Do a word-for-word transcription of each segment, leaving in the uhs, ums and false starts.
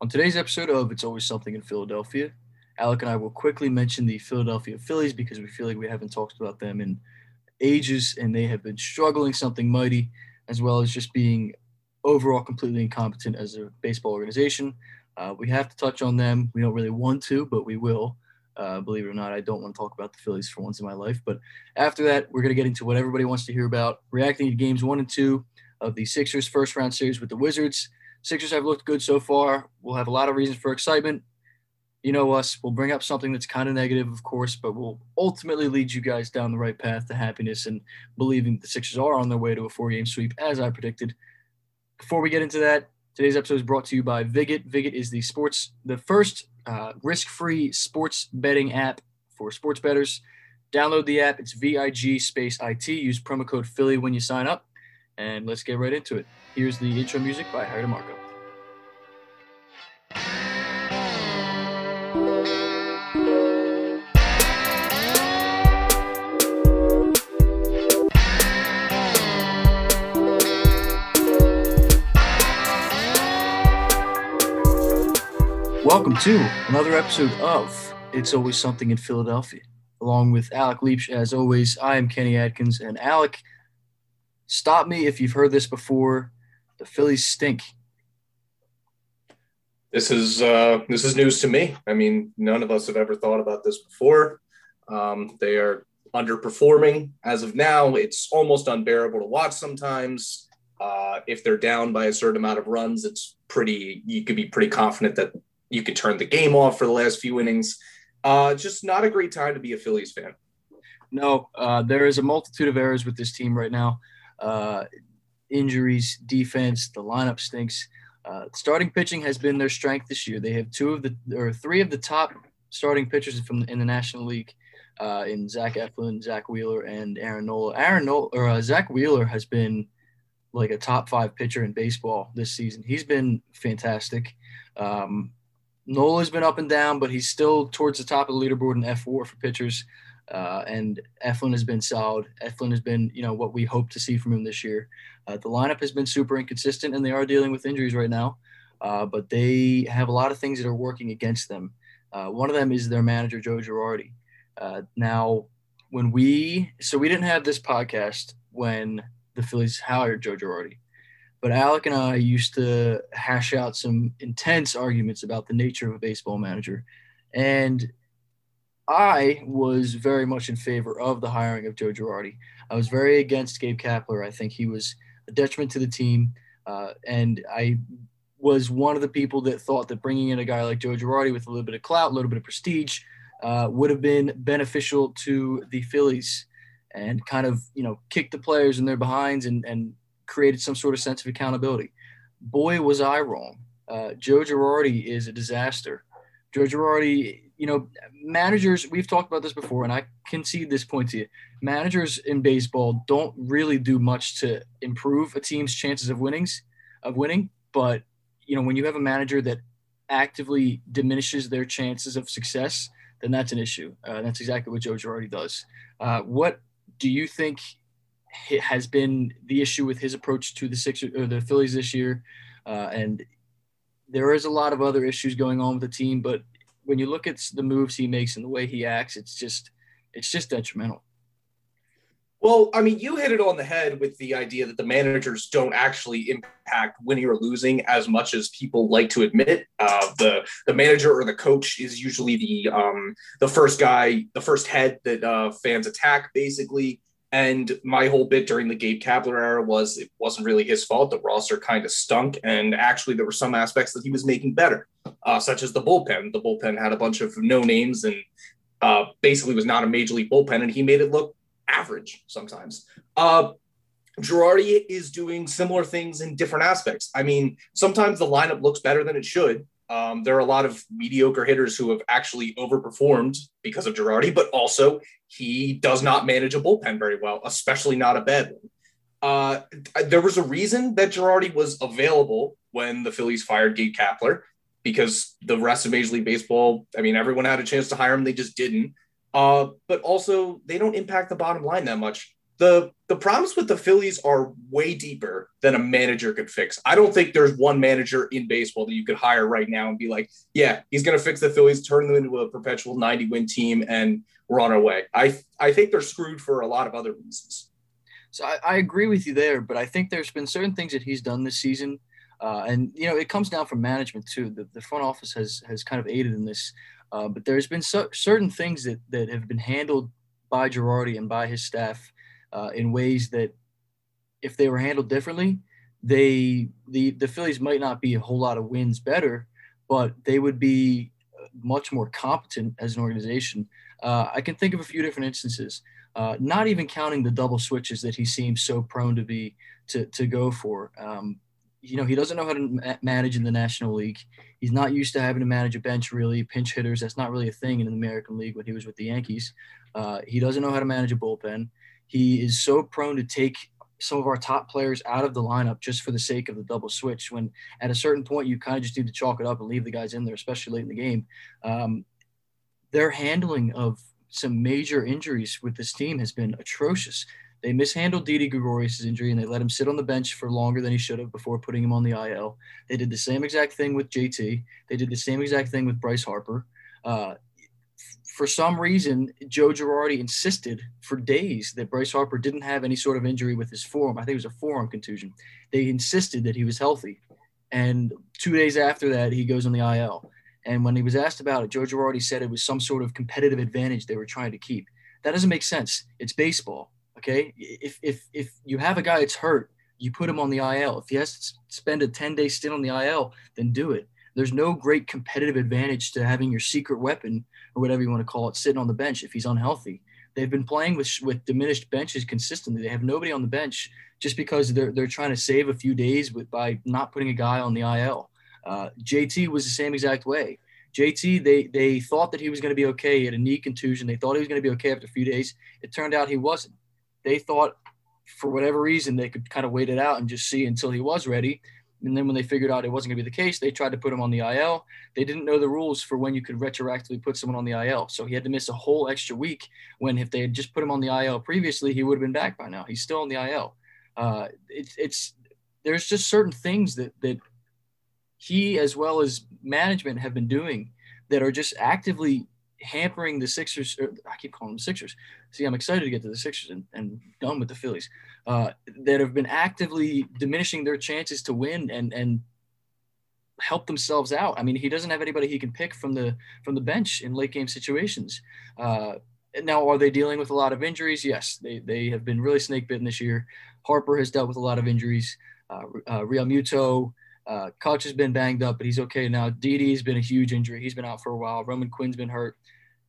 On today's episode of It's Always Something in Philadelphia, Alec and I will quickly mention the Philadelphia Phillies because we feel like we haven't talked about them in ages and they have been struggling something mighty, as well as just being overall completely incompetent as a baseball organization. Uh, we have to touch on them. We don't really want to, but we will. Uh, believe it or not, I don't want to talk about the Phillies for once in my life. But after that, we're going to get into what everybody wants to hear about, reacting to games one and two of the Sixers' first round series with the Wizards. Sixers have looked good so far. We'll have a lot of reasons for excitement. You know us. We'll bring up something that's kind of negative, of course, but we'll ultimately lead you guys down the right path to happiness and believing the Sixers are on their way to a four-game sweep, as I predicted. Before we get into that, today's episode is brought to you by Viget. Viget is the sports, the first uh, risk-free sports betting app for sports bettors. Download the app. It's V I G space I T. Use promo code Philly when you sign up. And let's get right into it. Here's the intro music by Harry DeMarco. Welcome to another episode of It's Always Something in Philadelphia. Along with Alec Leach, as always, I am Kenny Adkins. And Alec, stop me if you've heard this before. The Phillies stink. This is uh, this is news to me. I mean, none of us have ever thought about this before. Um, they are underperforming as of now. It's almost unbearable to watch sometimes. Uh, if they're down by a certain amount of runs, it's pretty. You could be pretty confident that you could turn the game off for the last few innings. Uh, just not a great time to be a Phillies fan. No, uh, there is a multitude of errors with this team right now. Uh, injuries, defense, the lineup stinks. Uh, starting pitching has been their strength this year. They have two of the or three of the top starting pitchers from in the National League, uh, in Zach Eflin, Zach Wheeler, and Aaron Nola. Aaron Nola or uh, Zach Wheeler has been like a top five pitcher in baseball this season. He's been fantastic. Um, Nola's been up and down, but he's still towards the top of the leaderboard in F four for pitchers. Uh, and Eflin has been solid. Eflin has been, you know, what we hope to see from him this year. Uh, the lineup has been super inconsistent, and they are dealing with injuries right now. Uh, but they have a lot of things that are working against them. Uh, one of them is their manager, Joe Girardi. Uh, now, when we – so we didn't have this podcast when the Phillies hired Joe Girardi. But Alec and I used to hash out some intense arguments about the nature of a baseball manager. And I was very much in favor of the hiring of Joe Girardi. I was very against Gabe Kapler. I think he was a detriment to the team. Uh, and I was one of the people that thought that bringing in a guy like Joe Girardi with a little bit of clout, a little bit of prestige, uh, would have been beneficial to the Phillies and kind of, you know, kick the players in their behinds and, and created some sort of sense of accountability. Boy, was I wrong. Uh, Joe Girardi is a disaster. Joe Girardi, you know, managers, we've talked about this before, and I concede this point to you. Managers in baseball don't really do much to improve a team's chances of winnings, of winning. But, you know, when you have a manager that actively diminishes their chances of success, then that's an issue. Uh, that's exactly what Joe Girardi does. Uh, what do you think has been the issue with his approach to the Sixers or the Phillies this year? Uh, and there is a lot of other issues going on with the team, but when you look at the moves he makes and the way he acts, it's just, it's just detrimental. Well, I mean, you hit it on the head with the idea that the managers don't actually impact winning or losing as much as people like to admit. Uh, the the manager or the coach is usually the um, the first guy, the first head that uh, fans attack, basically. And my whole bit during the Gabe Kapler era was it wasn't really his fault. The roster kind of stunk. And actually, there were some aspects that he was making better, uh, such as the bullpen. The bullpen had a bunch of no names and uh, basically was not a major league bullpen. And he made it look average sometimes. Uh, Girardi is doing similar things in different aspects. I mean, sometimes the lineup looks better than it should. Um, there are a lot of mediocre hitters who have actually overperformed because of Girardi, but also he does not manage a bullpen very well, especially not a bad one. Uh, there was a reason that Girardi was available when the Phillies fired Gabe Kapler, because the rest of Major League Baseball, I mean, everyone had a chance to hire him. They just didn't. Uh, but also, they don't impact the bottom line that much. the the problems with the Phillies are way deeper than a manager could fix. I don't think there's one manager in baseball that you could hire right now and be like, yeah, he's going to fix the Phillies, turn them into a perpetual ninety win team, and we're on our way. I I think they're screwed for a lot of other reasons. So I, I agree with you there, but I think there's been certain things that he's done this season. Uh, and, you know, it comes down from management too. The, the front office has has kind of aided in this. Uh, but there's been so, certain things that, that have been handled by Girardi and by his staff uh, in ways that if they were handled differently, they the, the Phillies might not be a whole lot of wins better, but they would be much more competent as an organization. Uh, I can think of a few different instances, uh, not even counting the double switches that he seems so prone to be to, to go for. Um, you know, he doesn't know how to ma- manage in the National League. He's not used to having to manage a bench, really. Pinch hitters, that's not really a thing in the American League when he was with the Yankees. Uh, he doesn't know how to manage a bullpen. He is so prone to take some of our top players out of the lineup just for the sake of the double switch, when at a certain point you kind of just need to chalk it up and leave the guys in there, especially late in the game. Um, their handling of some major injuries with this team has been atrocious. They mishandled Didi Gregorius' injury, and they let him sit on the bench for longer than he should have before putting him on the I L. They did the same exact thing with J T. They did the same exact thing with Bryce Harper. Uh, for some reason, Joe Girardi insisted for days that Bryce Harper didn't have any sort of injury with his forearm. I think it was a forearm contusion. They insisted that he was healthy. And two days after that, he goes on the I L. And when he was asked about it, Joe Girardi said it was some sort of competitive advantage they were trying to keep. That doesn't make sense. It's baseball. Okay, if if if you have a guy that's hurt, you put him on the I L. If he has to spend a ten-day stint on the I L, then do it. There's no great competitive advantage to having your secret weapon, or whatever you want to call it, sitting on the bench if he's unhealthy. They've been playing with with diminished benches consistently. They have nobody on the bench just because they're they're trying to save a few days with by not putting a guy on the I L. Uh, J T was the same exact way. J T, they they thought that he was going to be okay. He had a knee contusion. They thought he was going to be okay after a few days. It turned out he wasn't. They thought for whatever reason they could kind of wait it out and just see until he was ready. And then when they figured out it wasn't going to be the case, they tried to put him on the I L. They didn't know the rules for when you could retroactively put someone on the I L. So he had to miss a whole extra week, when if they had just put him on the I L previously, he would have been back by now. He's still on the I L. Uh, it, it's there's just certain things that that he, as well as management, have been doing that are just actively hampering the Sixers. Or I keep calling them Sixers. See, I'm excited to get to the Sixers and, and done with the Phillies, uh, that have been actively diminishing their chances to win and and help themselves out. I mean, he doesn't have anybody he can pick from the from the bench in late game situations. Uh, now, are they dealing with a lot of injuries? Yes, they they have been really snake bitten this year. Harper has dealt with a lot of injuries. Uh, uh, Real Muto, uh, Koch has been banged up, but he's okay now. Didi's been a huge injury. He's been out for a while. Roman Quinn's been hurt.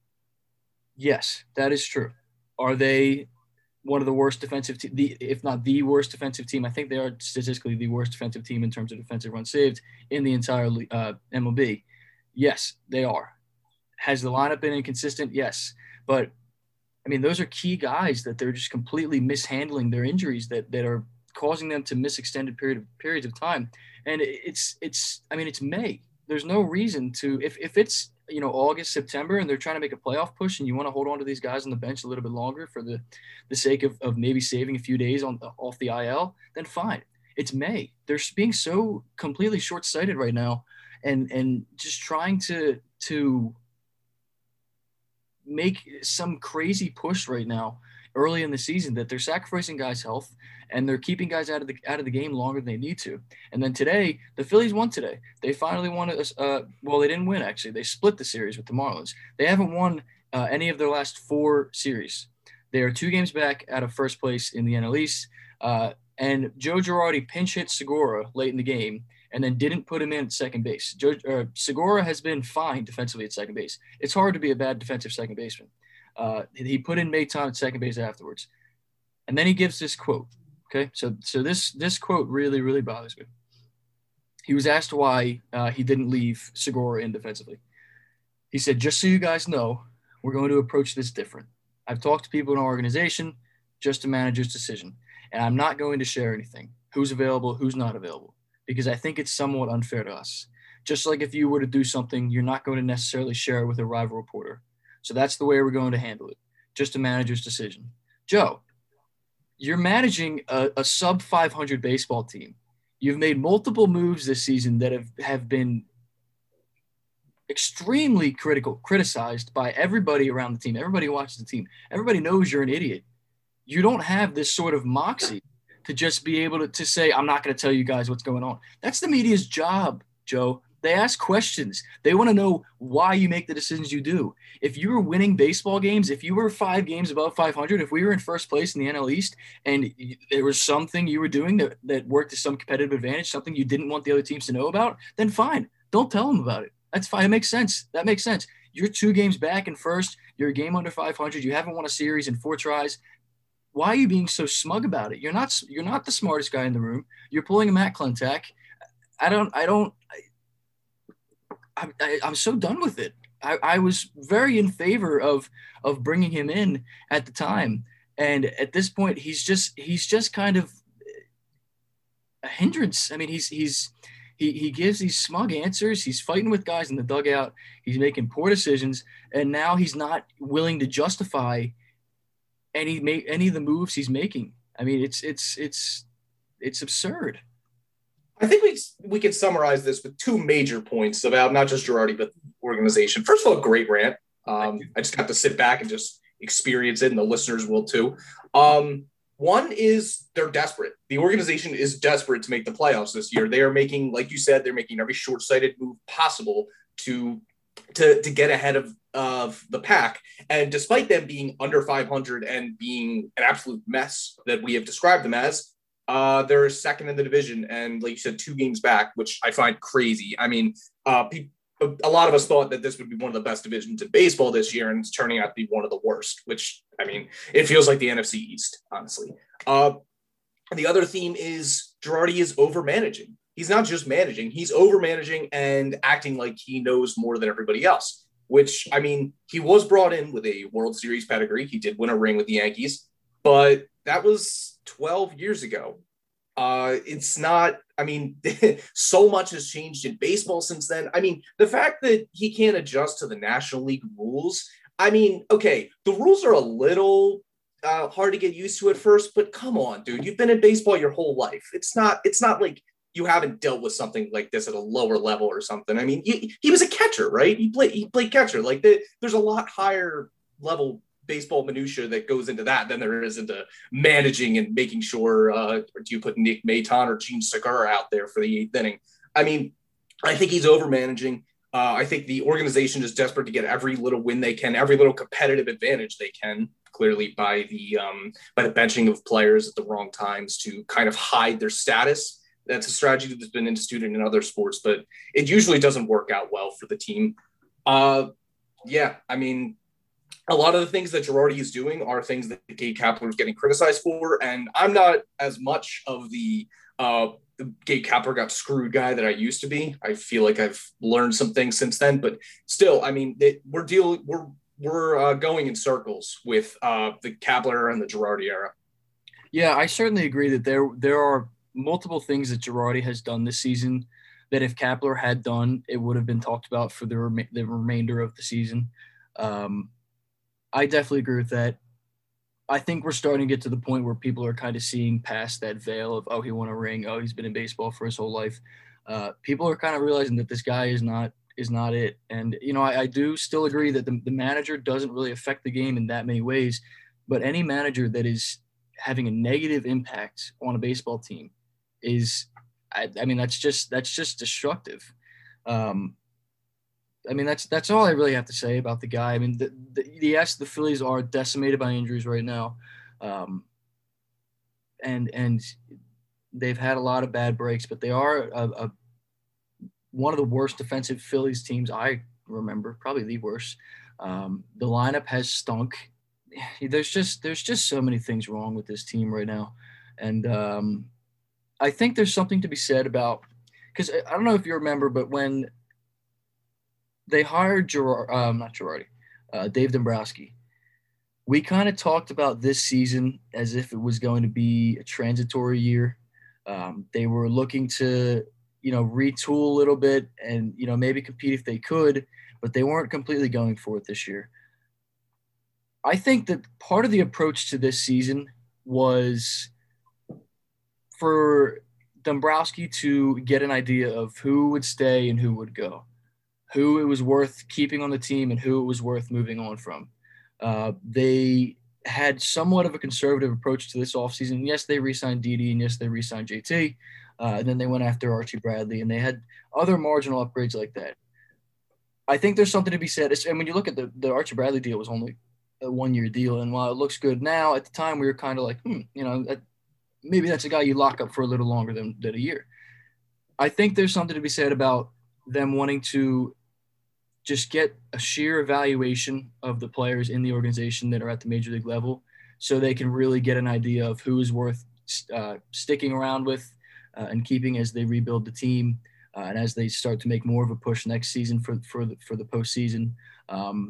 Yes, that is true. Are they one of the worst defensive te- the if not the worst defensive team? I think they are statistically the worst defensive team in terms of defensive runs saved in the entire uh, M L B. Yes, they are. Has the lineup been inconsistent? Yes. But, I mean, those are key guys that they're just completely mishandling their injuries that, that are causing them to miss extended period of, periods of time. And it's, it's, I mean, it's May. There's no reason to, if, if it's, you know, August, September, and they're trying to make a playoff push and you want to hold on to these guys on the bench a little bit longer for the, the sake of, of maybe saving a few days on off the I L, then fine. It's May. They're being so completely short-sighted right now and, and just trying to, to make some crazy push right now early in the season that they're sacrificing guys' health and they're keeping guys out of the out of the game longer than they need to. And then today, the Phillies won today. They finally won. Uh, well, they didn't win, actually. They split the series with the Marlins. They haven't won uh, any of their last four series. They are two games back out of first place in the N L East. Uh, and Joe Girardi pinch hit Segura late in the game and then didn't put him in at second base. Joe, uh, Segura has been fine defensively at second base. It's hard to be a bad defensive second baseman. Uh, he put in Maton at second base afterwards. And then he gives this quote. Okay, so so this this quote really, really bothers me. He was asked why uh, he didn't leave Segura in defensively. He said, just so you guys know, we're going to approach this different. I've talked to people in our organization, just a manager's decision. And I'm not going to share anything, who's available, who's not available, because I think it's somewhat unfair to us. Just like if you were to do something, you're not going to necessarily share it with a rival reporter. So that's the way we're going to handle it. Just a manager's decision. Joe, you're managing a, a sub five hundred baseball team. You've made multiple moves this season that have, have been extremely critical, criticized by everybody around the team. Everybody who watches the team. Everybody knows you're an idiot. You don't have this sort of moxie to just be able to, to say, I'm not going to tell you guys what's going on. That's the media's job, Joe. They ask questions. They want to know why you make the decisions you do. If you were winning baseball games, if you were five games above five hundred, if we were in first place in the N L East and there was something you were doing that, that worked to some competitive advantage, something you didn't want the other teams to know about, then fine. Don't tell them about it. That's fine. It makes sense. That makes sense. You're two games back in first. You're a game under five hundred. You haven't won a series in four tries. Why are you being so smug about it? You're not, you're not the smartest guy in the room. You're pulling a Matt Klentak. I don't, I don't, I, I, I'm so done with it. I, I was very in favor of, of bringing him in at the time. And at this point, he's just, he's just kind of a hindrance. I mean, he's, he's, he, he gives these smug answers. He's fighting with guys in the dugout. He's making poor decisions. And now he's not willing to justify any make any of the moves he's making. I mean, it's it's it's it's absurd. I think we we can summarize this with two major points about not just Girardi but the organization. First of all, great rant. Um, I just got to sit back and just experience it, and the listeners will too. Um, one is they're desperate. The organization is desperate to make the playoffs this year. They are making, like you said, they're making every short-sighted move possible to to to get ahead of of the pack. And despite them being under five hundred and being an absolute mess that we have described them as, uh, they're second in the division. And like you said, two games back, which I find crazy. I mean, uh, pe- a lot of us thought that this would be one of the best divisions in baseball this year, and it's turning out to be one of the worst, which, I mean, it feels like the N F C East, honestly. Uh, and the other theme is Girardi is over managing. He's not just managing, he's over managing and acting like he knows more than everybody else. Which, I mean, he was brought in with a World Series pedigree. He did win a ring with the Yankees, but that was twelve years ago. Uh, it's not, I mean, so much has changed in baseball since then. I mean, the fact that he can't adjust to the National League rules, I mean, okay, the rules are a little uh, hard to get used to at first, but come on, dude, you've been in baseball your whole life. It's not, it's not like you haven't dealt with something like this at a lower level or something. I mean, he, he was a catcher, right? He played, he played catcher. Like the, there's a lot higher level baseball minutia that goes into that than there is into managing and making sure, uh, do you put Nick Maton or Gene Segura out there for the eighth inning? I mean, I think he's over managing. Uh, I think the organization is desperate to get every little win they can, every little competitive advantage they can, clearly by the, um, by the benching of players at the wrong times to kind of hide their status. That's a strategy that's been instituted in other sports, but it usually doesn't work out well for the team. Uh, yeah, I mean, a lot of the things that Girardi is doing are things that Gabe Kapler is getting criticized for, and I'm not as much of the, uh, the Gabe Kapler got screwed guy that I used to be. I feel like I've learned some things since then, but still, I mean, it, we're dealing, we're we're uh, going in circles with uh, the Kapler and the Girardi era. Yeah, I certainly agree that there there are multiple things that Girardi has done this season that if Kapler had done, it would have been talked about for the, rem- the remainder of the season. Um, I definitely agree with that. I think we're starting to get to the point where people are kind of seeing past that veil of, oh, he won a ring. Oh, he's been in baseball for his whole life. Uh, people are kind of realizing that this guy is not is not it. And, you know, I, I do still agree that the, the manager doesn't really affect the game in that many ways, but any manager that is having a negative impact on a baseball team is, I, I mean, that's just, that's just destructive. Um, I mean, that's, that's all I really have to say about the guy. I mean, the, the, yes, the Phillies are decimated by injuries right now. Um, and, and they've had a lot of bad breaks, but they are a, a one of the worst defensive Phillies teams I remember, probably the worst. Um, the lineup has stunk. There's just, there's just so many things wrong with this team right now. And, um, I think there's something to be said about, because I don't know if you remember, but when they hired Girard, um, not Girardi, uh, Dave Dombrowski, we kind of talked about this season as if it was going to be a transitory year. Um, they were looking to, you know, retool a little bit and, you know, maybe compete if they could, but they weren't completely going for it this year. I think that part of the approach to this season was for Dombrowski to get an idea of who would stay and who would go, who it was worth keeping on the team and who it was worth moving on from. Uh, they had somewhat of a conservative approach to this offseason. Yes, they re-signed Didi, and yes, they re-signed J T. Uh, and then they went after Archie Bradley, and they had other marginal upgrades like that. I think there's something to be said. And when you look at the, the Archie Bradley deal, was only a one-year deal. And while it looks good now, at the time we were kind of like, hmm, you know, that, maybe that's a guy you lock up for a little longer than, than a year. I think there's something to be said about them wanting to just get a sheer evaluation of the players in the organization that are at the major league level so they can really get an idea of who is worth uh, sticking around with uh, and keeping as they rebuild the team uh, and as they start to make more of a push next season for, for, the, for the postseason. Um,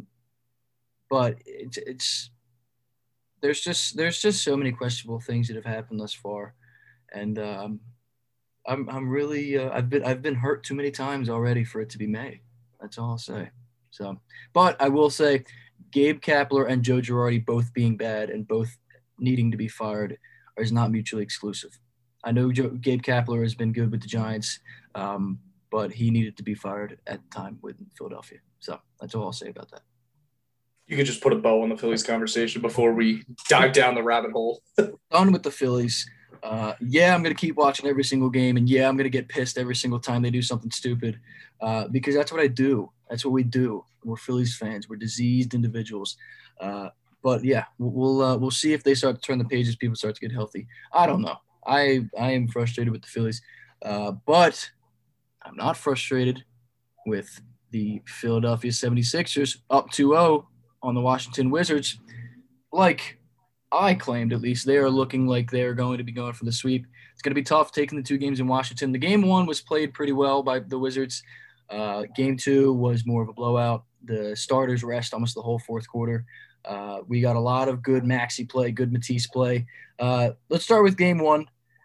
but it's, it's there's just there's just so many questionable things that have happened thus far. And um, I'm I'm really uh, I've been I've been hurt too many times already for it to be May. That's all I'll say. So, but I will say, Gabe Kapler and Joe Girardi both being bad and both needing to be fired is not mutually exclusive. I know Joe, Gabe Kapler has been good with the Giants, um, but he needed to be fired at the time with Philadelphia. So that's all I'll say about that. You could just put a bow on the Phillies conversation before we dive down the rabbit hole. Done with the Phillies. Uh, yeah, I'm going to keep watching every single game, and yeah, I'm going to get pissed every single time they do something stupid uh, because that's what I do. That's what we do. We're Phillies fans. We're diseased individuals. Uh, but, yeah, we'll uh, we'll see if they start to turn the pages, people start to get healthy. I don't know. I, I am frustrated with the Phillies, uh, but I'm not frustrated with the Philadelphia seventy-sixers up two oh on the Washington Wizards. Like – I claimed, at least, they are looking like they're going to be going for the sweep. It's going to be tough taking the two games in Washington. The game one was played pretty well by the Wizards. Uh, game two was more of a blowout. The starters rest almost the whole fourth quarter. Uh, we got a lot of good Maxey play, good Matisse play. Uh, let's start with game one.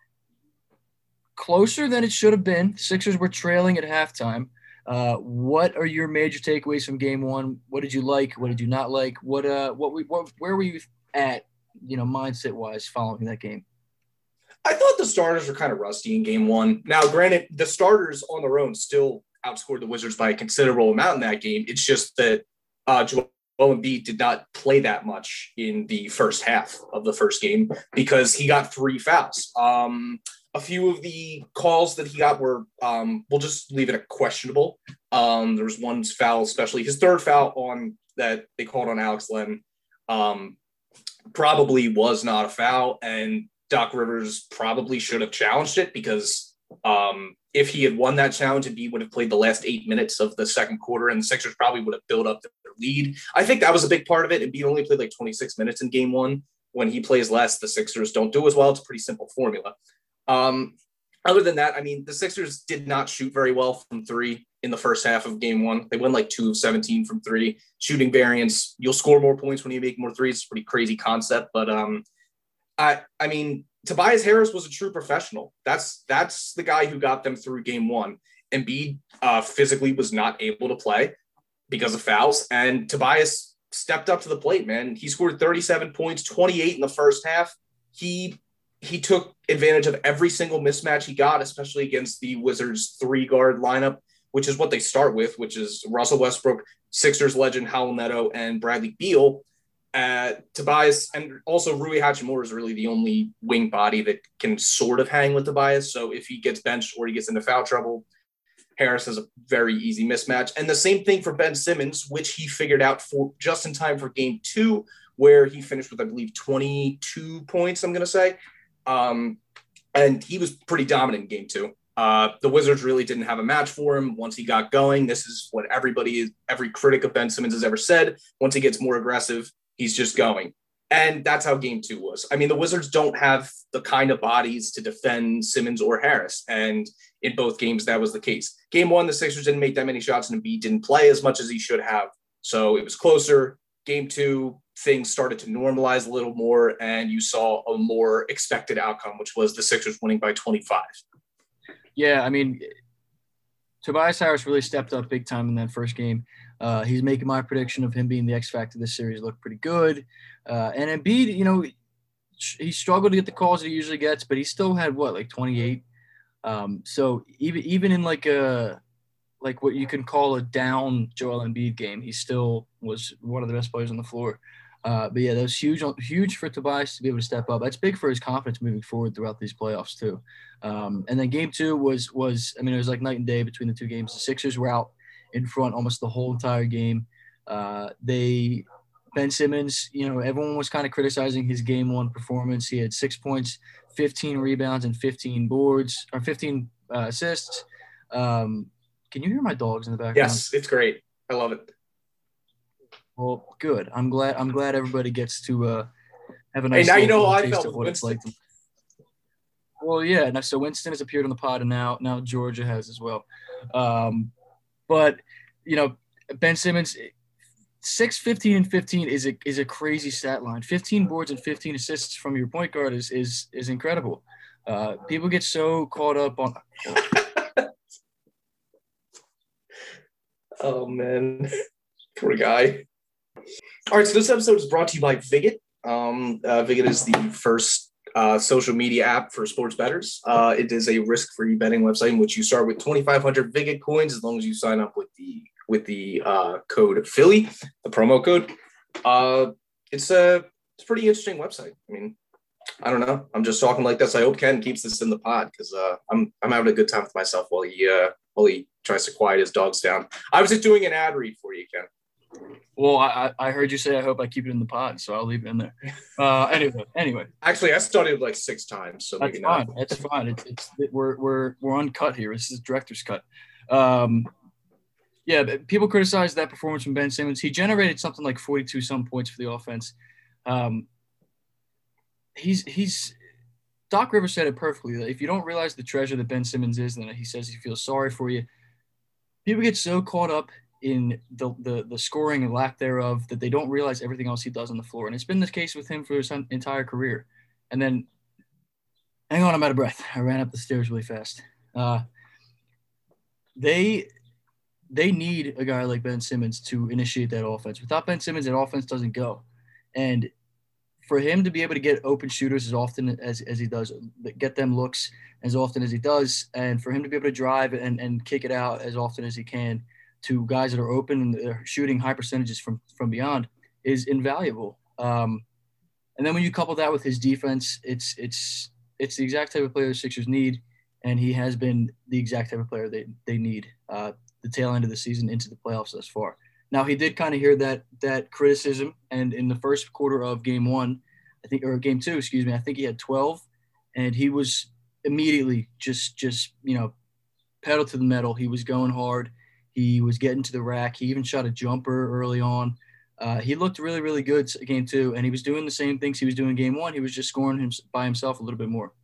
Closer than it should have been. Sixers were trailing at halftime. Uh, what are your major takeaways from game one? What did you like? What did you not like? What uh, what we what where were you at? You know, mindset-wise, following that game? I thought the starters were kind of rusty in game one. Now, granted, the starters on their own still outscored the Wizards by a considerable amount in that game. It's just that uh, Joel Embiid did not play that much in the first half of the first game because he got three fouls. Um, a few of the calls that he got were, um, we'll just leave it at questionable. Um, there was one foul, especially his third foul on that they called on Alex Len. Um, probably was not a foul, and Doc Rivers probably should have challenged it because um, if he had won that challenge, Embiid would have played the last eight minutes of the second quarter, and the Sixers probably would have built up their lead. I think that was a big part of it. Embiid only played like twenty-six minutes in game one. When he plays less, the Sixers don't do as well. It's a pretty simple formula. Um, other than that, I mean, the Sixers did not shoot very well from three in the first half of game one. They went like two of seventeen from three. Shooting variance, you'll score more points when you make more threes. It's a pretty crazy concept. But um, I I mean, Tobias Harris was a true professional. That's that's the guy who got them through game one. Embiid uh, physically was not able to play because of fouls. And Tobias stepped up to the plate, man. He scored thirty-seven points, twenty-eight in the first half. He he took advantage of every single mismatch he got, especially against the Wizards three-guard lineup, which is what they start with, which is Russell Westbrook, Sixers legend Howell Neto, and Bradley Beal. Uh, Tobias, and also Rui Hachimura is really the only wing body that can sort of hang with Tobias. So if he gets benched or he gets into foul trouble, Harris has a very easy mismatch. And the same thing for Ben Simmons, which he figured out for just in time for game two, where he finished with, I believe, twenty-two points, I'm going to say. Um, and he was pretty dominant in game two. Uh, the Wizards really didn't have a match for him once he got going. This is what everybody is, every critic of Ben Simmons has ever said. Once he gets more aggressive, he's just going. And that's how game two was. I mean, the Wizards don't have the kind of bodies to defend Simmons or Harris. And in both games, that was the case. Game one, the Sixers didn't make that many shots and Embiid didn't play as much as he should have. So it was closer. Game two, things started to normalize a little more, and you saw a more expected outcome, which was the Sixers winning by twenty-five. Yeah, I mean, Tobias Harris really stepped up big time in that first game. Uh, he's making my prediction of him being the X factor this series look pretty good. Uh, and Embiid, you know, he struggled to get the calls that he usually gets, but he still had what, like twenty-eight. Um, so even even in like a like what you can call a down Joel Embiid game, he still was one of the best players on the floor. Uh, but yeah, that was huge, huge for Tobias to be able to step up. That's big for his confidence moving forward throughout these playoffs too. Um, and then game two was was I mean it was like night and day between the two games. The Sixers were out in front almost the whole entire game. Uh, they Ben Simmons, you know, everyone was kind of criticizing his game one performance. He had six points, fifteen rebounds, and fifteen boards or fifteen uh, assists. Um, can you hear my dogs in the background? Yes, it's great. I love it. Well, good. I'm glad. I'm glad everybody gets to uh, have a nice. Hey, now you know how I taste felt of with what it's Winston. like. To... Well, yeah. Now, so Winston has appeared on the pod, and now now Georgia has as well. Um, but you know, Ben Simmons, six, fifteen, and fifteen is a is a crazy stat line. fifteen boards and fifteen assists from your point guard is is is incredible. Uh, people get so caught up on. Oh man, poor guy. All right, so this episode is brought to you by Viget. Um, uh, Viget is the first uh, social media app for sports bettors. Uh, it is a risk-free betting website in which you start with twenty-five hundred Viget coins as long as you sign up with the with the uh, code Philly, the promo code. Uh, it's a it's a pretty interesting website. I mean, I don't know. I'm just talking like this. I hope Ken keeps this in the pod because uh, I'm I'm having a good time with myself while he uh, while he tries to quiet his dogs down. I was just doing an ad read for you, Ken. Well, I, I heard you say I hope I keep it in the pod, so I'll leave it in there. Uh, anyway, anyway. Actually, I studied like six times, so that's maybe fine. not. That's fine. It's it's it, we're we're we're uncut here. This is director's cut. Um, yeah, people criticize that performance from Ben Simmons. He generated something like forty-two some points for the offense. Um, he's he's Doc Rivers said it perfectly. That if you don't realize the treasure that Ben Simmons is, then he says he feels sorry for you. People get so caught up in the, the the scoring and lack thereof that they don't realize everything else he does on the floor. And it's been the case with him for his entire career. And then, hang on, I'm out of breath. I ran up the stairs really fast. Uh, they they need a guy like Ben Simmons to initiate that offense. Without Ben Simmons, that offense doesn't go. And for him to be able to get open shooters as often as, as he does, get them looks as often as he does, and for him to be able to drive and, and kick it out as often as he can to guys that are open and they're shooting high percentages from, from beyond is invaluable. Um, and then when you couple that with his defense, it's it's it's the exact type of player the Sixers need, and he has been the exact type of player they, they need uh, the tail end of the season into the playoffs thus far. Now, he did kind of hear that that criticism, and in the first quarter of game one, I think, or game two, excuse me, I think he had twelve, and he was immediately just, just you know, pedal to the metal. He was going hard. He was getting to the rack. He even shot a jumper early on. Uh, he looked really, really good game two, and he was doing the same things he was doing game one. He was just scoring him by himself a little bit more.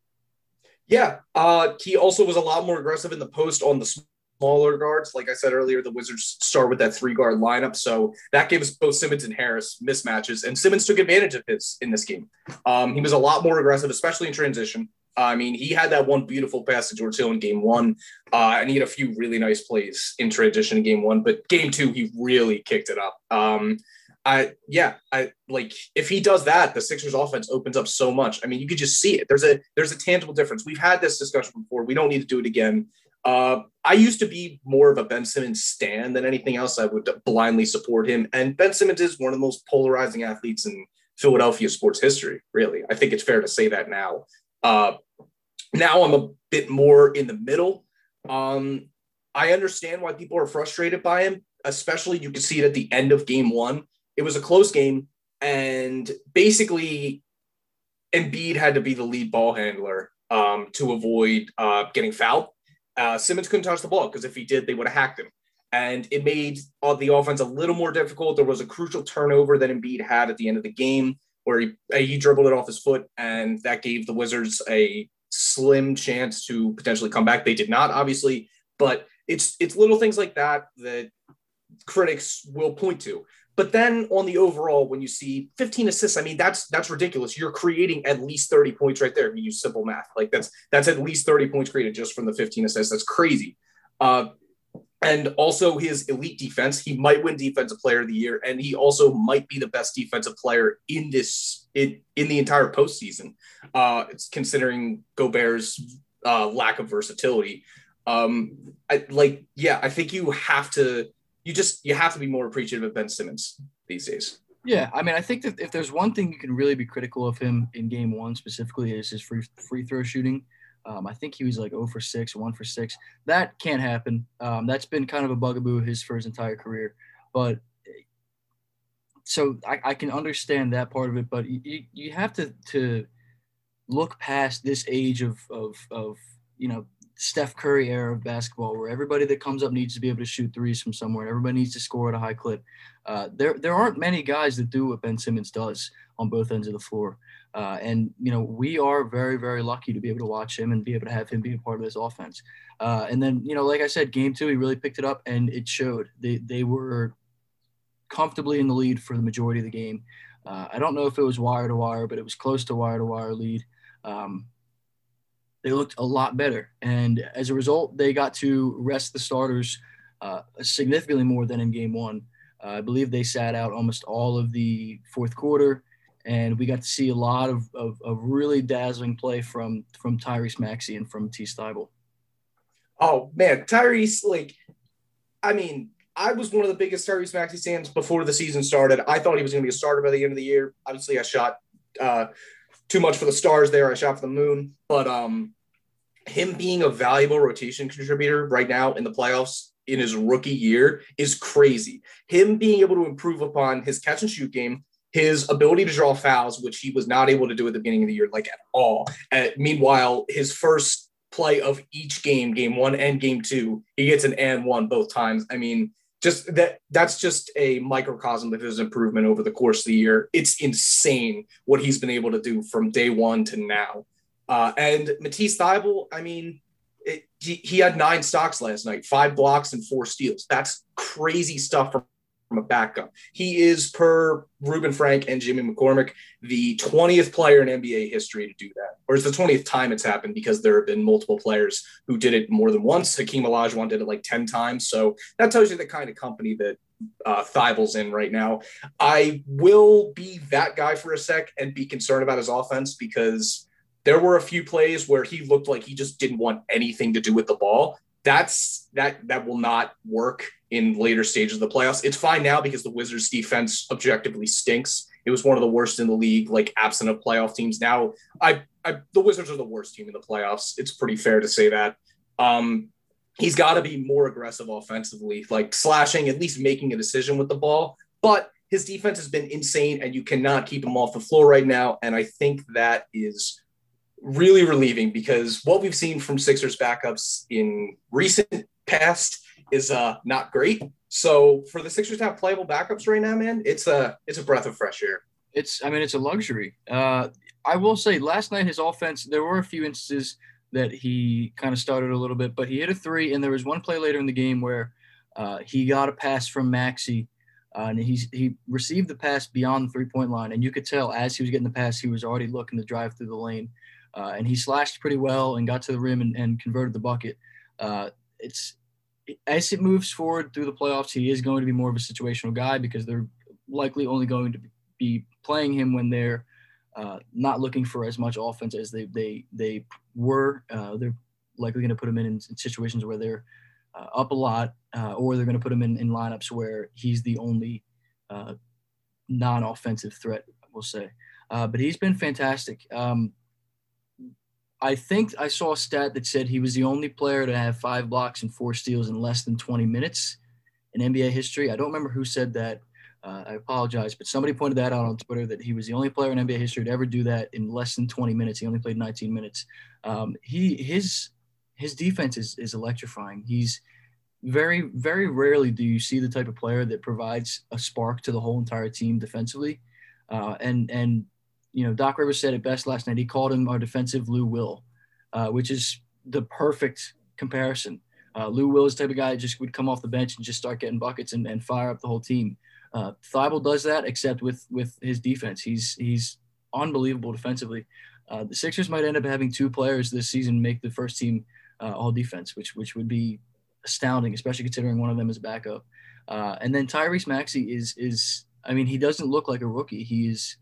Yeah, uh, he also was a lot more aggressive in the post on the smaller guards. Like I said earlier, the Wizards start with that three-guard lineup, so that gives both Simmons and Harris mismatches, and Simmons took advantage of his in this game. Um, he was a lot more aggressive, especially in transition. I mean, he had that one beautiful pass to George Hill in game one, uh, and he had a few really nice plays in transition in game one. But game two, he really kicked it up. Um, I yeah, I like if he does that, the Sixers offense opens up so much. I mean, you could just see it. There's a there's a tangible difference. We've had this discussion before. We don't need to do it again. Uh, I used to be more of a Ben Simmons stan than anything else. I would blindly support him, and Ben Simmons is one of the most polarizing athletes in Philadelphia sports history. Really, I think it's fair to say that now. Uh, now I'm a bit more in the middle. Um, I understand why people are frustrated by him, especially you can see it at the end of game one. It was a close game, and basically Embiid had to be the lead ball handler um, to avoid uh, getting fouled. Uh, Simmons couldn't touch the ball because if he did, they would have hacked him. And it made uh, the offense a little more difficult. There was a crucial turnover that Embiid had at the end of the game where he, he dribbled it off his foot, and that gave the Wizards a slim chance to potentially come back. They did not, obviously, but it's it's little things like that that critics will point to. But then on the overall, when you see fifteen assists, I mean, that's that's ridiculous. You're creating at least thirty points right there if you use simple math. Like that's that's at least thirty points created just from the fifteen assists. That's crazy. Uh, and also his elite defense. He might win Defensive Player of the Year, and he also might be the best defensive player in this in, in the entire postseason. Uh, it's considering Gobert's uh, lack of versatility. Um, I, like, yeah, I think you have to. You just you have to be more appreciative of Ben Simmons these days. Yeah, I mean, I think that if there's one thing you can really be critical of him in game one specifically is his free free throw shooting. Um, I think he was like zero for six, one for six. That can't happen. Um, that's been kind of a bugaboo of his for his entire career. But so I, I can understand that part of it, but you, you have to to look past this age of of of you know Steph Curry era of basketball, where everybody that comes up needs to be able to shoot threes from somewhere. Everybody needs to score at a high clip. Uh, there, there aren't many guys that do what Ben Simmons does on both ends of the floor. Uh, and, you know, we are very, very lucky to be able to watch him and be able to have him be a part of this offense. Uh, and then, you know, like I said, game two, he really picked it up and it showed. They, they were comfortably in the lead for the majority of the game. Uh, I don't know if it was wire to wire, but it was close to wire to wire lead. Um, They looked a lot better. And as a result, they got to rest the starters uh, significantly more than in game one. Uh, I believe they sat out almost all of the fourth quarter, and we got to see a lot of, of, of really dazzling play from, from Tyrese Maxey and from Matisse Thybulle. Oh, man, Tyrese, like, I mean, I was one of the biggest Tyrese Maxey fans before the season started. I thought he was going to be a starter by the end of the year. Obviously, I shot uh, – too much for the stars there. I shot for the moon. But um, him being a valuable rotation contributor right now in the playoffs in his rookie year is crazy. Him being able to improve upon his catch and shoot game, his ability to draw fouls, which he was not able to do at the beginning of the year, like at all. Uh, meanwhile, his first play of each game, game one and game two, he gets an and one both times. I mean, Just that that's just a microcosm of his improvement over the course of the year. It's insane what he's been able to do from day one to now. Uh, and Matisse Thybulle, I mean, it, he, he had nine stocks last night, five blocks and four steals. That's crazy stuff from, from a backup. He is, per Reuben Frank and Jimmy McCormick, the twentieth player in N B A history to do that. Or it's the twentieth time it's happened because there have been multiple players who did it more than once. Hakeem Olajuwon did it like ten times. So that tells you the kind of company that uh, Thybulle's in right now. I will be that guy for a sec and be concerned about his offense because there were a few plays where he looked like he just didn't want anything to do with the ball. That's that that will not work in later stages of the playoffs. It's fine now because the Wizards defense objectively stinks. It was one of the worst in the league, like absent of playoff teams. Now I, I the Wizards are the worst team in the playoffs. It's pretty fair to say that. Um, he's got to be more aggressive offensively, like slashing, at least making a decision with the ball. But his defense has been insane and you cannot keep him off the floor right now. And I think that is really relieving because what we've seen from Sixers backups in recent past is uh, not great. So for the Sixers to have playable backups right now, man, it's a it's a breath of fresh air. It's I mean it's a luxury. Uh, I will say last night his offense, there were a few instances that he kind of started a little bit, but he hit a three, and there was one play later in the game where uh, he got a pass from Maxey, uh, and he's he received the pass beyond the three point line, and you could tell as he was getting the pass he was already looking to drive through the lane. Uh, and he slashed pretty well and got to the rim and, and converted the bucket. Uh, it's as it moves forward through the playoffs, he is going to be more of a situational guy because they're likely only going to be playing him when they're uh, not looking for as much offense as they they they were. Uh, they're likely going to put him in, in situations where they're uh, up a lot, uh, or they're going to put him in, in lineups where he's the only uh, non-offensive threat, we'll say. Uh, but he's been fantastic. Um, I think I saw a stat that said he was the only player to have five blocks and four steals in less than twenty minutes in N B A history. I don't remember who said that. Uh, I apologize, but somebody pointed that out on Twitter that he was the only player in N B A history to ever do that in less than twenty minutes. He only played nineteen minutes. Um, he his his defense is is electrifying. He's very very rarely do you see the type of player that provides a spark to the whole entire team defensively, uh, and and. You know, Doc Rivers said it best last night. He called him our defensive Lou Will, uh, which is the perfect comparison. Uh, Lou Will is the type of guy that just would come off the bench and just start getting buckets and, and fire up the whole team. Uh, Thybulle does that, except with with his defense. He's he's unbelievable defensively. Uh, the Sixers might end up having two players this season make the first team uh, all defense, which which would be astounding, especially considering one of them is a backup. Uh, and then Tyrese Maxey is is I mean, he doesn't look like a rookie. He is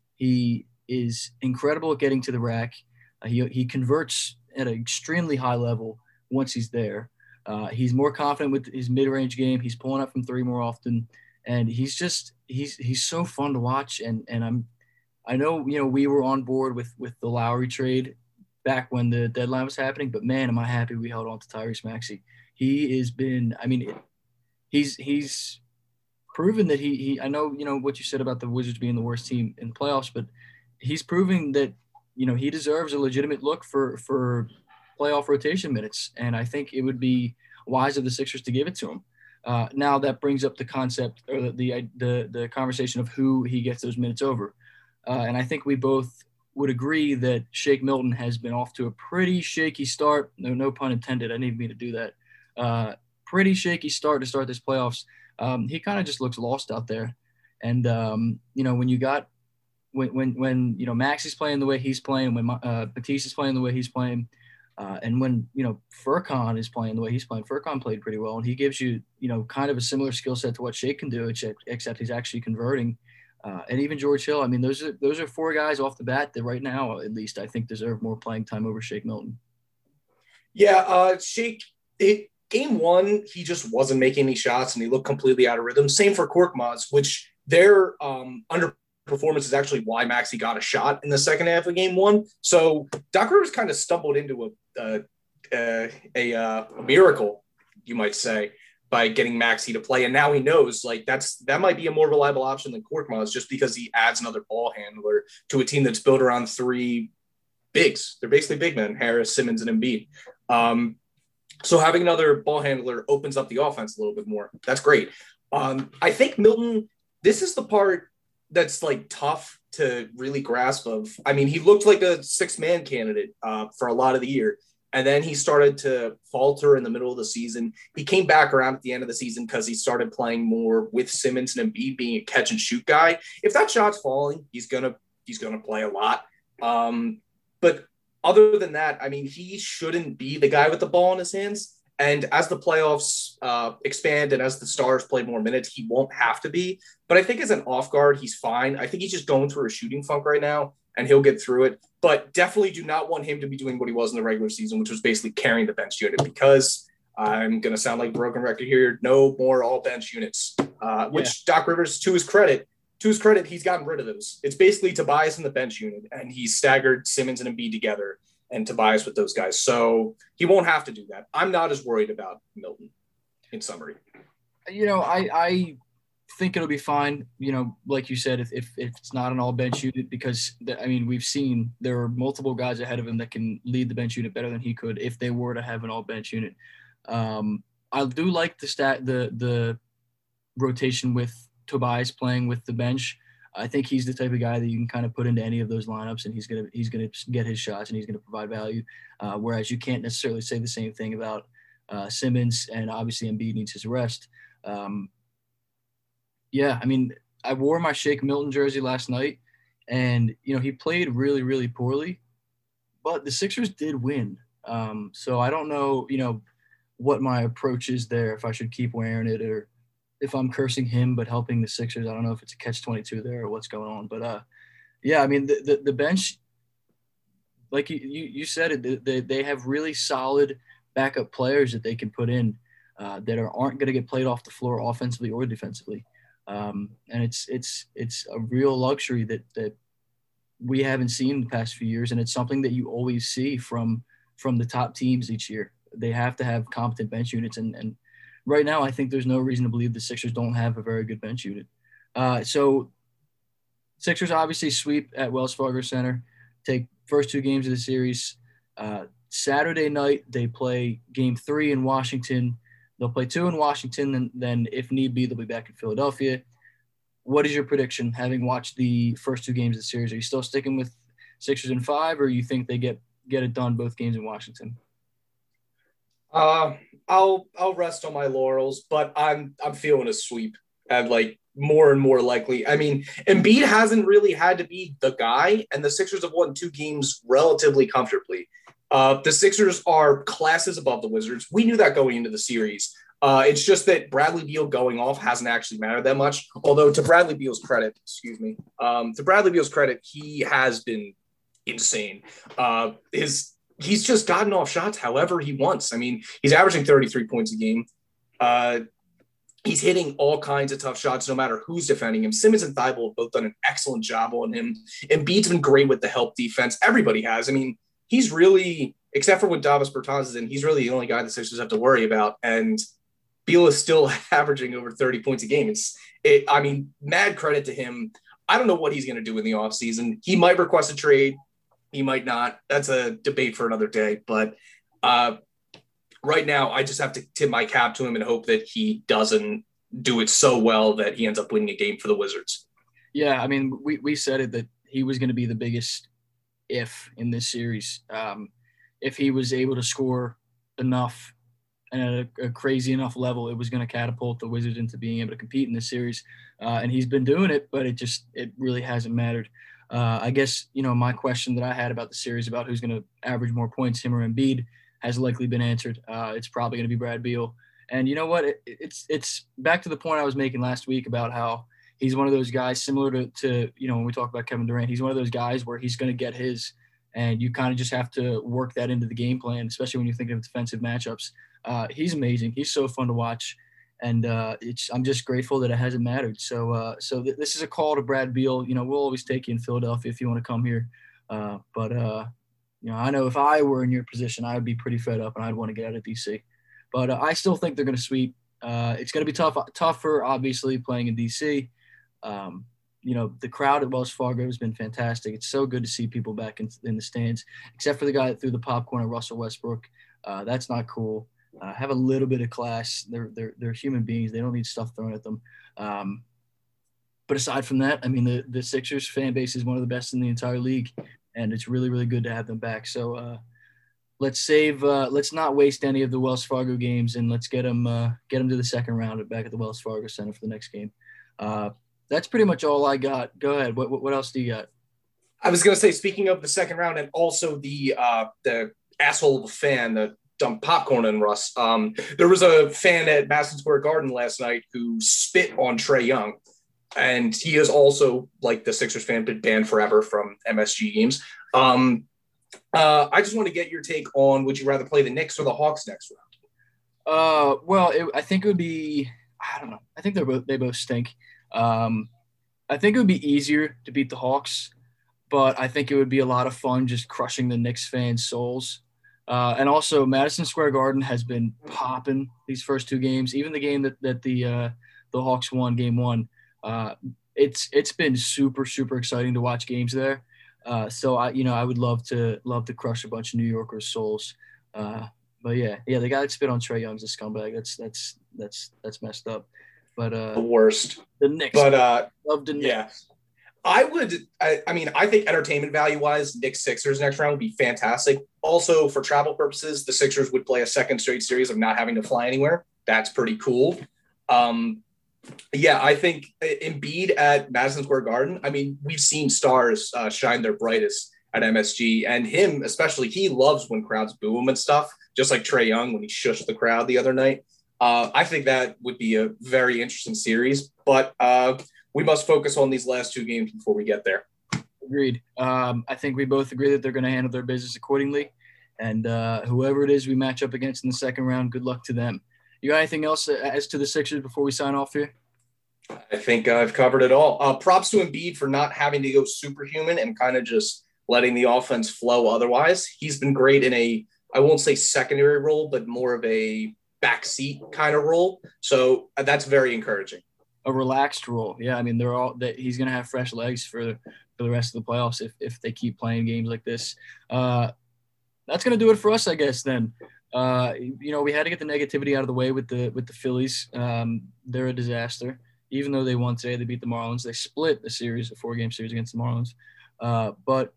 he is incredible at getting to the rack. Uh, he he converts at an extremely high level once he's there. Uh, he's more confident with his mid-range game. He's pulling up from three more often, and he's just he's he's so fun to watch. And and I'm I know you know we were on board with with the Lowry trade back when the deadline was happening, but man, am I happy we held on to Tyrese Maxey. He has been, I mean, he's he's proven that he he. I know you know what you said about the Wizards being the worst team in the playoffs, but he's proving that you know he deserves a legitimate look for for playoff rotation minutes, and I think it would be wise of the Sixers to give it to him. Uh, now that brings up the concept or the, the the the conversation of who he gets those minutes over, uh, and I think we both would agree that Shake Milton has been off to a pretty shaky start. No, no pun intended. I didn't mean to do that. Uh, pretty shaky start to start this playoffs. Um, he kind of just looks lost out there, and um, you know when you got when when when you know Max is playing the way he's playing, when uh, Batiste is playing the way he's playing. Uh, and when, you know, Furkan is playing the way he's playing, Furkan played pretty well. And he gives you, you know, kind of a similar skill set to what Shake can do, except, except he's actually converting. Uh, and even George Hill, I mean, those are those are four guys off the bat that right now, at least, I think deserve more playing time over Shake Milton. Yeah, uh, Shake, it, game one, he just wasn't making any shots and he looked completely out of rhythm. Same for Korkmaz, which their um, under performance is actually why Maxey got a shot in the second half of game one. So Doc Rivers kind of stumbled into a uh, uh, a, uh, a miracle, you might say, by getting Maxey to play. And now he knows like that's that might be a more reliable option than Korkmaz just because he adds another ball handler to a team that's built around three bigs. They're basically big men, Harris, Simmons, and Embiid. Um, so having another ball handler opens up the offense a little bit more. That's great. Um, I think Milton, this is the part that's like tough to really grasp of. I mean, he looked like a six-man candidate uh, for a lot of the year. And then he started to falter in the middle of the season. He came back around at the end of the season because he started playing more with Simmons and Embiid being a catch and shoot guy. If that shot's falling, he's gonna he's gonna play a lot. Um, but other than that, I mean, he shouldn't be the guy with the ball in his hands. And as the playoffs uh, expand and as the stars play more minutes, he won't have to be. But I think as an off guard, he's fine. I think he's just going through a shooting funk right now, and he'll get through it. But definitely do not want him to be doing what he was in the regular season, which was basically carrying the bench unit, because I'm going to sound like a broken record here. No more all bench units, uh, which yeah. Doc Rivers, to his credit, to his credit, he's gotten rid of those. It's basically Tobias in the bench unit, and he's staggered Simmons and Embiid together and Tobias with those guys. So he won't have to do that. I'm not as worried about Milton, in summary. You know, I, I think it'll be fine, you know, like you said, if, if, if it's not an all bench unit, because, the, I mean, we've seen there are multiple guys ahead of him that can lead the bench unit better than he could if they were to have an all bench unit. Um, I do like the stat, the, the rotation with Tobias playing with the bench. I think he's the type of guy that you can kind of put into any of those lineups, and he's gonna he's gonna get his shots and he's gonna provide value. Uh, whereas you can't necessarily say the same thing about uh, Simmons, and obviously Embiid needs his rest. Um, yeah, I mean, I wore my Shake Milton jersey last night, and you know he played really really poorly, but the Sixers did win. Um, so I don't know, you know, what my approach is there, if I should keep wearing it or if I'm cursing him but helping the Sixers. I don't know if it's a catch twenty-two there or what's going on. But, uh, yeah, I mean, the, the, the bench, like you, you, you said it, they, they have really solid backup players that they can put in uh, that are, aren't going to get played off the floor offensively or defensively. Um, and it's it's it's a real luxury that that we haven't seen in the past few years, and it's something that you always see from from the top teams each year. They have to have competent bench units, and and – right now, I think there's no reason to believe the Sixers don't have a very good bench unit. Uh, so Sixers obviously sweep at Wells Fargo Center, take first two games of the series. Uh, Saturday night, they play game three in Washington. They'll play two in Washington, and then if need be, they'll be back in Philadelphia. What is your prediction, having watched the first two games of the series? Are you still sticking with Sixers in five, or you think they get, get it done both games in Washington? Uh, I'll I'll rest on my laurels, but I'm I'm feeling a sweep, and like more and more likely. I mean, Embiid hasn't really had to be the guy, and the Sixers have won two games relatively comfortably. Uh, the Sixers are classes above the Wizards. We knew that going into the series. Uh, it's just that Bradley Beal going off hasn't actually mattered that much. Although to Bradley Beal's credit, excuse me, um, to Bradley Beal's credit, he has been insane. Uh, his he's just gotten off shots however he wants. I mean, he's averaging thirty-three points a game. Uh, he's hitting all kinds of tough shots, no matter who's defending him. Simmons and Thibault have both done an excellent job on him. Embiid's been great with the help defense. Everybody has. I mean, he's really, except for when Davis Bertans is in, he's really the only guy the Sixers have to worry about. And Beal is still averaging over thirty points a game. It's, it, I mean, mad credit to him. I don't know what he's going to do in the offseason. He might request a trade. He might not. That's a debate for another day. But uh, right now, I just have to tip my cap to him and hope that he doesn't do it so well that he ends up winning a game for the Wizards. Yeah, I mean, we, we said it that he was going to be the biggest if in this series. Um, if he was able to score enough and at a, a crazy enough level, it was going to catapult the Wizards into being able to compete in this series. Uh, and he's been doing it, but it just it really hasn't mattered. Uh, I guess, you know, my question that I had about the series about who's going to average more points, him or Embiid, has likely been answered. Uh, it's probably going to be Brad Beal. And you know what? It, it's it's back to the point I was making last week about how he's one of those guys similar to, to, you know, when we talk about Kevin Durant, he's one of those guys where he's going to get his, and you kind of just have to work that into the game plan, especially when you're thinking of defensive matchups. Uh, he's amazing. He's so fun to watch. And uh, it's, I'm just grateful that it hasn't mattered. So uh, so th- this is a call to Brad Beal. You know, we'll always take you in Philadelphia if you want to come here. Uh, but, uh, you know, I know if I were in your position, I would be pretty fed up and I'd want to get out of D C. But uh, I still think they're going to sweep. Uh, it's going to be tough, tougher, obviously, playing in D C. Um, you know, the crowd at Wells Fargo has been fantastic. It's so good to see people back in, in the stands, except for the guy that threw the popcorn at Russell Westbrook. Uh, that's not cool. Uh, have a little bit of class. They're they're they're human beings. They don't need stuff thrown at them. Um, but aside from that, I mean, the the Sixers fan base is one of the best in the entire league, and it's really really good to have them back. So uh, let's save. Uh, let's not waste any of the Wells Fargo games, and let's get them uh, get them to the second round back at the Wells Fargo Center for the next game. Uh, that's pretty much all I got. Go ahead. What what, what else do you got? I was going to say, speaking of the second round and also the uh, the asshole of a fan, the dumped popcorn in Russ. Um, there was a fan at Madison Square Garden last night who spit on Trae Young, and he is also, like the Sixers fan, been banned forever from M S G games. Um, uh, I just want to get your take on: would you rather play the Knicks or the Hawks next round? Uh, well, it, I think it would be. I don't know. I think they're both they both stink. Um, I think it would be easier to beat the Hawks, but I think it would be a lot of fun just crushing the Knicks fans' souls. Uh, and also, Madison Square Garden has been popping these first two games. Even the game that that the uh, the Hawks won, game one, uh, it's it's been super super exciting to watch games there. Uh, so I you know I would love to love to crush a bunch of New Yorkers' souls. Uh, but yeah, yeah, the guy that spit on Trae Young's a scumbag. That's that's that's that's messed up. But uh, the worst. The Knicks. But uh, love the Knicks. Yeah. I would, I, I mean, I think entertainment value-wise, Knicks Sixers next round would be fantastic. Also, for travel purposes, the Sixers would play a second straight series of not having to fly anywhere. That's pretty cool. Um, yeah, I think Embiid at Madison Square Garden, I mean, we've seen stars uh, shine their brightest at M S G, and him especially, he loves when crowds boo him and stuff, just like Trae Young when he shushed the crowd the other night. Uh, I think that would be a very interesting series, but uh, we must focus on these last two games before we get there. Agreed. Um, I think we both agree that they're going to handle their business accordingly. And uh, whoever it is we match up against in the second round, good luck to them. You got anything else as to the Sixers before we sign off here? I think I've covered it all. Uh, props to Embiid for not having to go superhuman and kind of just letting the offense flow otherwise. He's been great in a, I won't say secondary role, but more of a backseat kind of role. So uh, that's very encouraging. A relaxed role. Yeah, I mean, they're all that he's going to have fresh legs for, for the rest of the playoffs if, if they keep playing games like this. Uh, that's going to do it for us, I guess, then. Uh, you know, we had to get the negativity out of the way with the with the Phillies. Um, they're a disaster. Even though they won today, they beat the Marlins. They split the series, a four-game series against the Marlins. Uh, but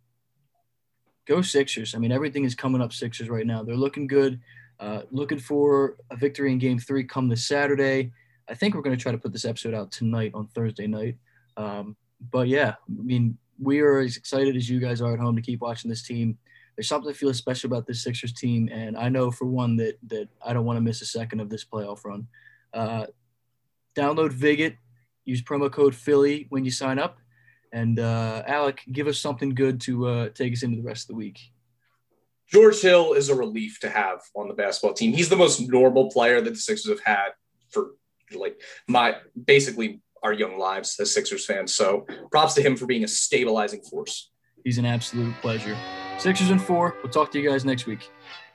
go Sixers. I mean, everything is coming up Sixers right now. They're looking good. Uh, looking for a victory in Game three come this Saturday. I think we're going to try to put this episode out tonight on Thursday night. Um, but, yeah, I mean, we are as excited as you guys are at home to keep watching this team there's something that feels special about this Sixers team, and I know for one that that I don't want to miss a second of this playoff run. Uh, download Viget, use promo code Philly when you sign up, and uh, Alec, give us something good to uh, take us into the rest of the week. George Hill is a relief to have on the basketball team. He's the most normal player that the Sixers have had for like my basically our young lives as Sixers fans. So props to him for being a stabilizing force. He's an absolute pleasure. Sixers in four. We'll talk to you guys next week.